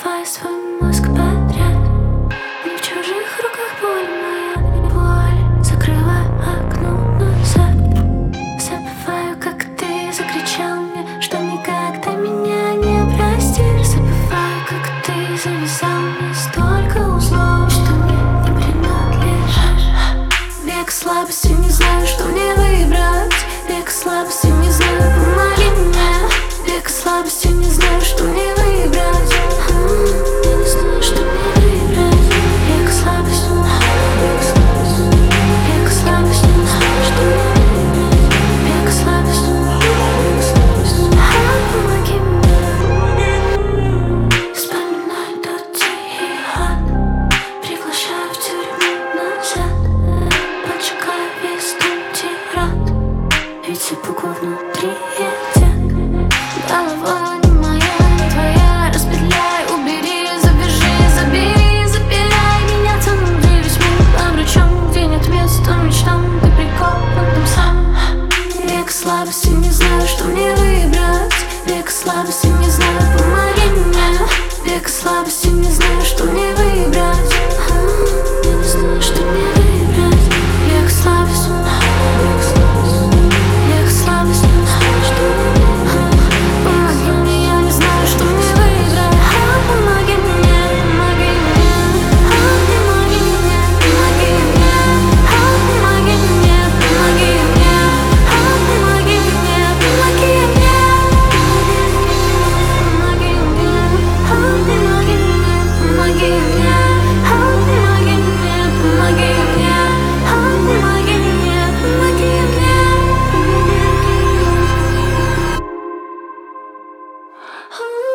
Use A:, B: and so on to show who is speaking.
A: забивая свой мозг подряд. Не в чужих руках боль моя, боль. Закрываю окно назад. Забываю, как ты закричал мне, что никогда меня не простишь. Забываю, как ты завязал мне столько узлов, что мне не принадлежишь. Век слабости, не знаю, что мне выбрать. Век слабости, не знаю, помоги мне. Век слабости, не знаю, что мне выбрать. Не знаю, что мне выбрать. Век слабости, век слабости, не знаю, что мне выбрать. Век слабости, помоги мне. Вспоминаю тот тихий ад, приглашаю в тюрьму назад. Поджигаю весь дом тирад, ведь все буквы внутри едят. Голова не моя, не твоя. Распетляй, убери, завяжи, забери, запиляй меня там, где весь мир обречен, где нет места мечтам, ты прикован там сам. Век слабости, не знаю, что мне выбрать. Век слабости, не знаю, помоги мне. Век слабости, не знаю, что мне выбрать. Не знаю, что мне выбрать. Век слабости, век слабости, не знаю, что мне выбрать. Помоги мне, я не знаю, что мне выбрать. Помоги мне, помоги мне. Помоги мне, помоги мне. Помоги мне, помоги мне. Помоги мне, помоги мне. Помоги мне, помоги мне. Помоги мне, помоги мне. Помоги мне, помоги мне. Помоги мне.